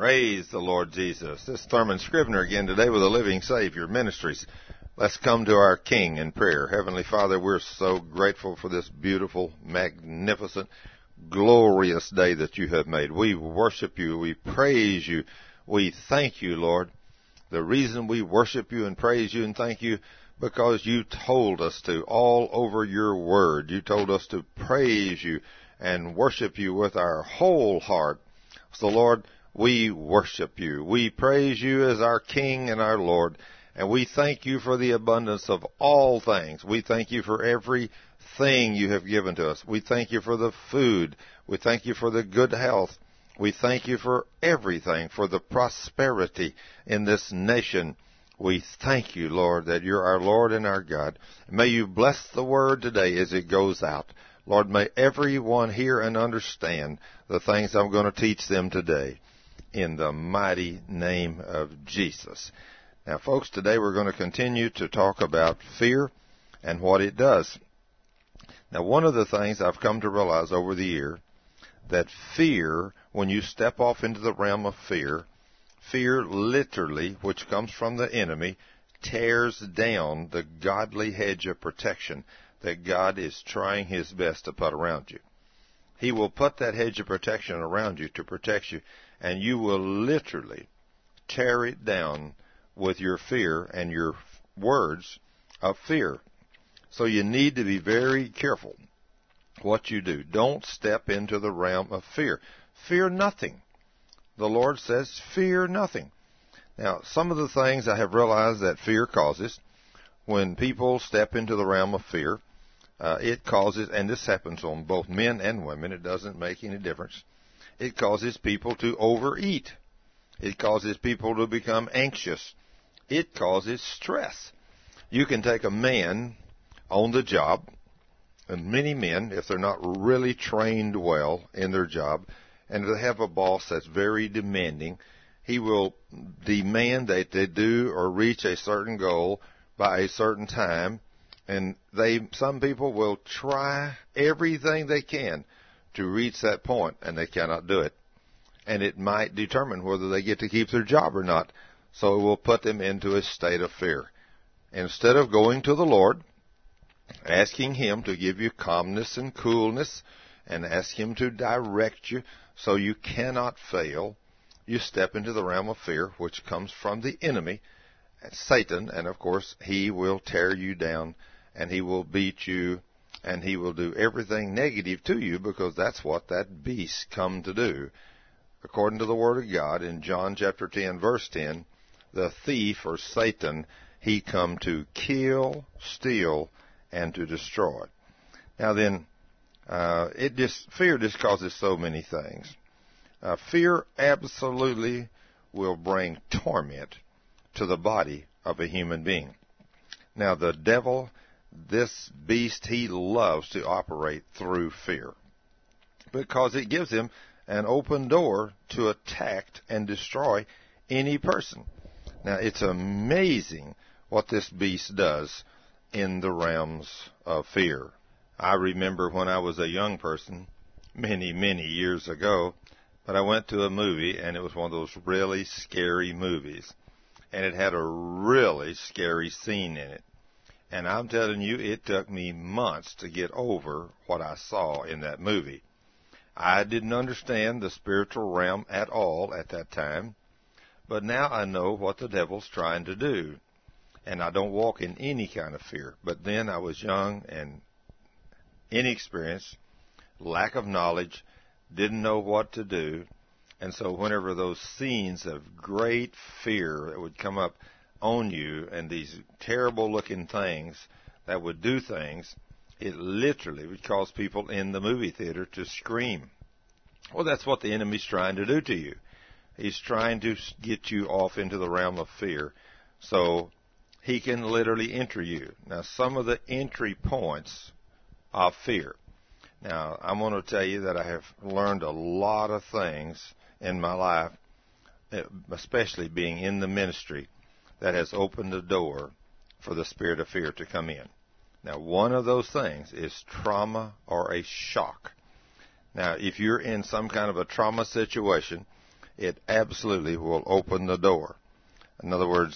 Praise the Lord Jesus. This is Thurman Scrivener again today with the Living Savior Ministries. Let's come to our King in prayer. Heavenly Father, we're so grateful for this beautiful, magnificent, glorious day that you have made. We worship you. We praise you. We thank you, Lord. The reason we worship you and praise you and thank you because you told us to all over your word. You told us to praise you and worship you with our whole heart. So, Lord, we worship you. We praise you as our King and our Lord. And we thank you for the abundance of all things. We thank you for everything you have given to us. We thank you for the food. We thank you for the good health. We thank you for everything, for the prosperity in this nation. We thank you, Lord, that you're our Lord and our God. May you bless the word today as it goes out. Lord, may everyone hear and understand the things I'm going to teach them today in the mighty name of Jesus. Now, folks, today we're going to continue to talk about fear and what it does. Now, one of the things I've come to realize over the year, that fear, when you step off into the realm of fear, fear literally, which comes from the enemy, tears down the godly hedge of protection that God is trying his best to put around you. He will put that hedge of protection around you to protect you, and you will literally tear it down with your fear and your words of fear. So you need to be very careful what you do. Don't step into the realm of fear. Fear nothing. The Lord says, fear nothing. Now, some of the things I have realized that fear causes, when people step into the realm of fear, it causes, and this happens on both men and women, it doesn't make any difference, it causes people to overeat. It causes people to become anxious. It causes stress. You can take a man on the job, and many men, if they're not really trained well in their job, and if they have a boss that's very demanding, he will demand that they do or reach a certain goal by a certain time, and some people will try everything they can to reach that point, and they cannot do it. And it might determine whether they get to keep their job or not. So it will put them into a state of fear. Instead of going to the Lord, asking him to give you calmness and coolness, and ask him to direct you so you cannot fail, you step into the realm of fear, which comes from the enemy, Satan, and of course he will tear you down, and he will beat you, and he will do everything negative to you, because that's what that beast come to do. According to the Word of God, in John chapter 10, verse 10, the thief, or Satan, he come to kill, steal, and to destroy. Now then, fear just causes so many things. Fear absolutely will bring torment to the body of a human being. Now the devil, this beast, he loves to operate through fear, because it gives him an open door to attack and destroy any person. Now, it's amazing what this beast does in the realms of fear. I remember when I was a young person, many, many years ago, but I went to a movie, and it was one of those really scary movies, and it had a really scary scene in it. And I'm telling you, it took me months to get over what I saw in that movie. I didn't understand the spiritual realm at all at that time, but now I know what the devil's trying to do, and I don't walk in any kind of fear. But then I was young and inexperienced, lack of knowledge, didn't know what to do, and so whenever those scenes of great fear that would come up on you, and these terrible-looking things that would do things, it literally would cause people in the movie theater to scream. Well, that's what the enemy's trying to do to you. He's trying to get you off into the realm of fear so he can literally enter you. Now, some of the entry points of fear. Now, I'm going to tell you that I have learned a lot of things in my life, especially being in the ministry, that has opened the door for the spirit of fear to come in. Now, one of those things is trauma or a shock. Now, if you're in some kind of a trauma situation, it absolutely will open the door. In other words,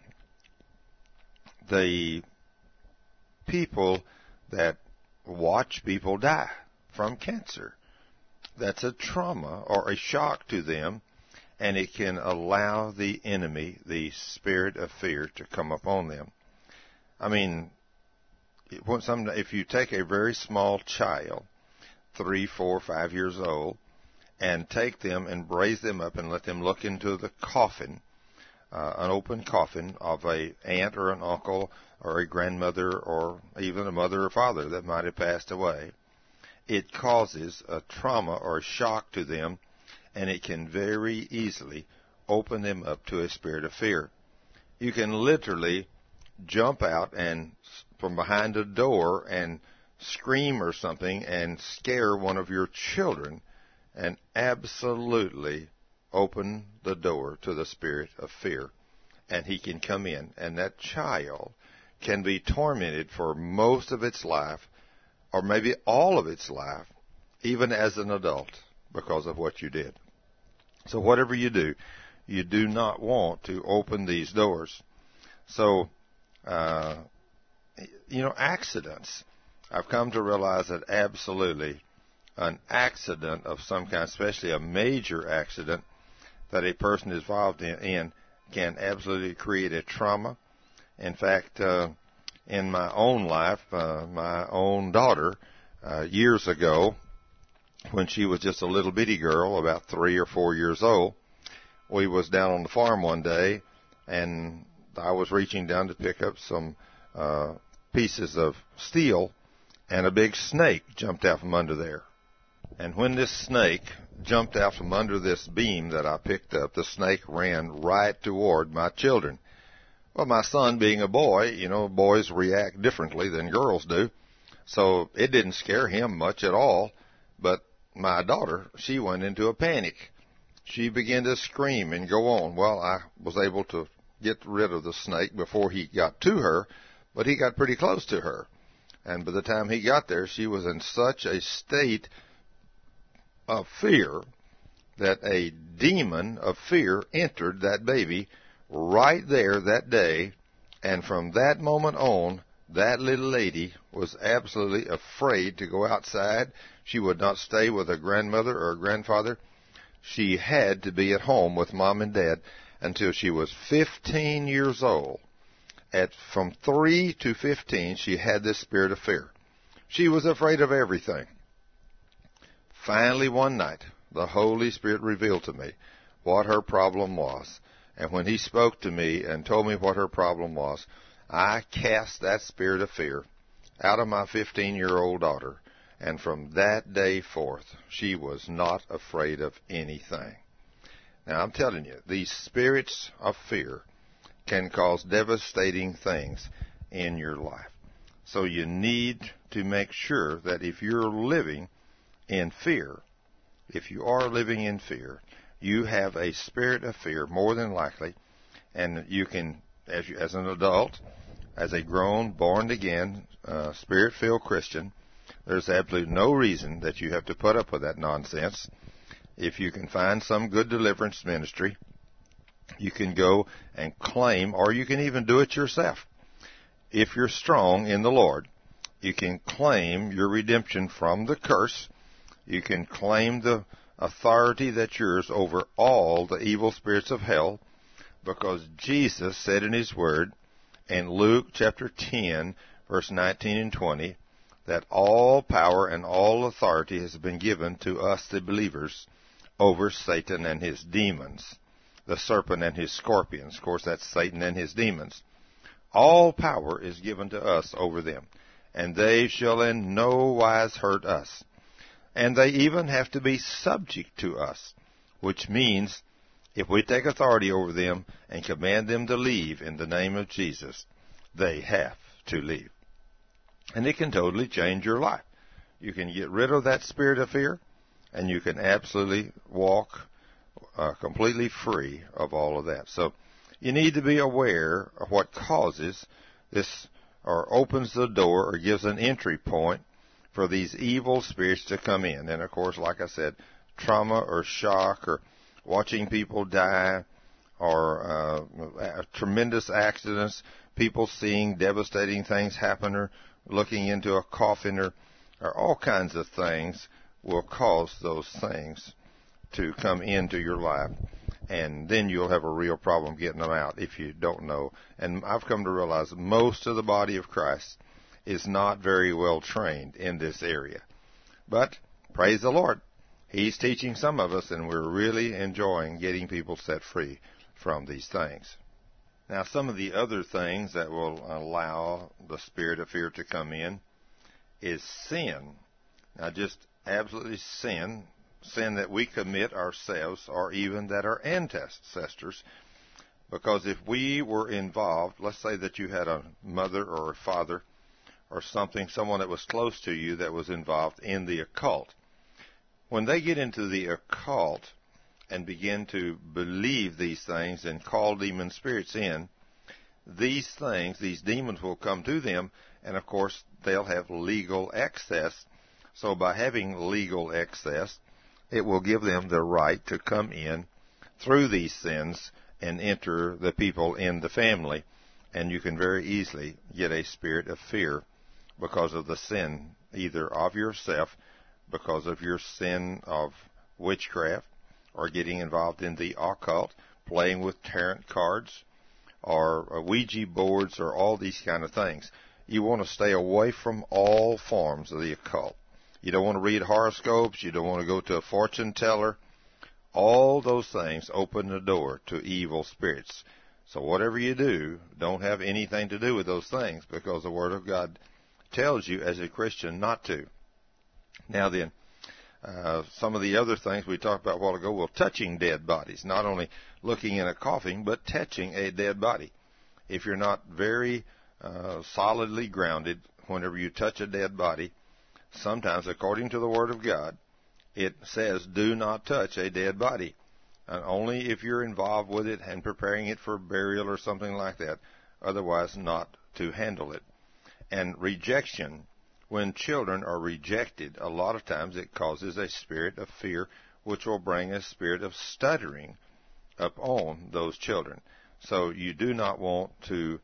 the people that watch people die from cancer, that's a trauma or a shock to them, and it can allow the enemy, the spirit of fear, to come upon them. I mean, if you take a very small child, 3, 4, 5 years old, and take them and raise them up and let them look into the coffin, an open coffin of a aunt or an uncle or a grandmother or even a mother or father that might have passed away, it causes a trauma or a shock to them, and it can very easily open them up to a spirit of fear. You can literally jump out and from behind a door and scream or something and scare one of your children and absolutely open the door to the spirit of fear, and he can come in, and that child can be tormented for most of its life, or maybe all of its life, even as an adult, because of what you did. So whatever you do not want to open these doors. So, accidents. I've come to realize that absolutely an accident of some kind, especially a major accident that a person is involved in can absolutely create a trauma. In fact, in my own life, my own daughter, years ago, when she was just a little bitty girl, about 3 or 4 years old, we was down on the farm one day, and I was reaching down to pick up some pieces of steel, and a big snake jumped out from under there. And when this snake jumped out from under this beam that I picked up, the snake ran right toward my children. Well, my son being a boy, boys react differently than girls do, so it didn't scare him much at all. But my daughter, she went into a panic. She began to scream and go on. Well, I was able to get rid of the snake before he got to her, but he got pretty close to her. And by the time he got there, she was in such a state of fear that a demon of fear entered that baby right there that day. And from that moment on, that little lady was absolutely afraid to go outside. She would not stay with a grandmother or a grandfather. She had to be at home with mom and dad until she was 15 years old. From 3 to 15, she had this spirit of fear. She was afraid of everything. Finally, one night, the Holy Spirit revealed to me what her problem was. And when he spoke to me and told me what her problem was, I cast that spirit of fear out of my 15-year-old daughter. And from that day forth, she was not afraid of anything. Now, I'm telling you, these spirits of fear can cause devastating things in your life. So you need to make sure that if you're living in fear, if you are living in fear, you have a spirit of fear more than likely, and you can, as an adult, as a grown, born-again, spirit-filled Christian, there's absolutely no reason that you have to put up with that nonsense. If you can find some good deliverance ministry, you can go and claim, or you can even do it yourself. If you're strong in the Lord, you can claim your redemption from the curse. You can claim the authority that's yours over all the evil spirits of hell, because Jesus said in His Word in Luke chapter 10, verse 19 and 20, that all power and all authority has been given to us, the believers, over Satan and his demons, the serpent and his scorpions. Of course, that's Satan and his demons. All power is given to us over them, and they shall in no wise hurt us. And they even have to be subject to us, which means if we take authority over them and command them to leave in the name of Jesus, they have to leave. And it can totally change your life. You can get rid of that spirit of fear, and you can absolutely walk completely free of all of that. So you need to be aware of what causes this, or opens the door, or gives an entry point for these evil spirits to come in. And of course, like I said, trauma or shock or watching people die, or tremendous accidents, people seeing devastating things happen, or looking into a coffin, or all kinds of things will cause those things to come into your life. And then you'll have a real problem getting them out if you don't know. And I've come to realize that most of the body of Christ is not very well trained in this area. But praise the Lord, He's teaching some of us, and we're really enjoying getting people set free from these things. Now, some of the other things that will allow the spirit of fear to come in is sin. Now, just absolutely sin that we commit ourselves, or even that our ancestors. Because if we were involved, let's say that you had a mother or a father or someone that was close to you that was involved in the occult. When they get into the occult and begin to believe these things and call demon spirits in, these things, these demons will come to them, and of course they'll have legal access. So by having legal access, it will give them the right to come in through these sins and enter the people in the family. And you can very easily get a spirit of fear because of the sin, either of yourself, because of your sin of witchcraft, or getting involved in the occult, playing with tarot cards, or Ouija boards, or all these kind of things. You want to stay away from all forms of the occult. You don't want to read horoscopes. You don't want to go to a fortune teller. All those things open the door to evil spirits. So whatever you do, don't have anything to do with those things, because the Word of God tells you as a Christian not to. Now then, some of the other things we talked about a while ago, well, touching dead bodies, not only looking in a coffin, but touching a dead body. If you're not very solidly grounded, whenever you touch a dead body, sometimes, according to the Word of God, it says, do not touch a dead body. And only if you're involved with it and preparing it for burial or something like that. Otherwise, not to handle it. And rejection. When children are rejected, a lot of times it causes a spirit of fear, which will bring a spirit of stuttering upon those children. So you do not want to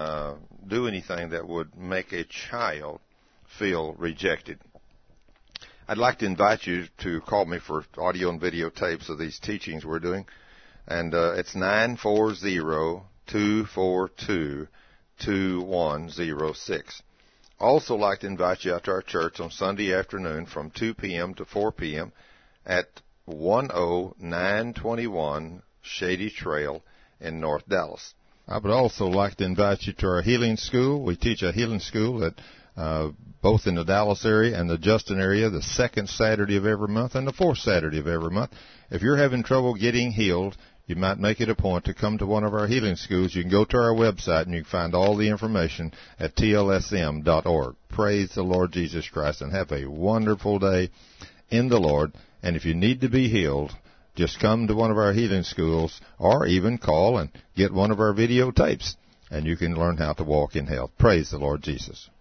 do anything that would make a child feel rejected. I'd like to invite you to call me for audio and video tapes of these teachings we're doing. And it's 940-242-2106. Also like to invite you out to our church on Sunday afternoon from 2 p.m. to 4 p.m. at 10921 Shady Trail in North Dallas. I would also like to invite you to our healing school. We teach a healing school at both in the Dallas area and the Justin area, the second Saturday of every month and the fourth Saturday of every month. If you're having trouble getting healed, you might make it a point to come to one of our healing schools. You can go to our website and you can find all the information at tlsm.org. Praise the Lord Jesus Christ and have a wonderful day in the Lord. And if you need to be healed, just come to one of our healing schools, or even call and get one of our videotapes, and you can learn how to walk in health. Praise the Lord Jesus.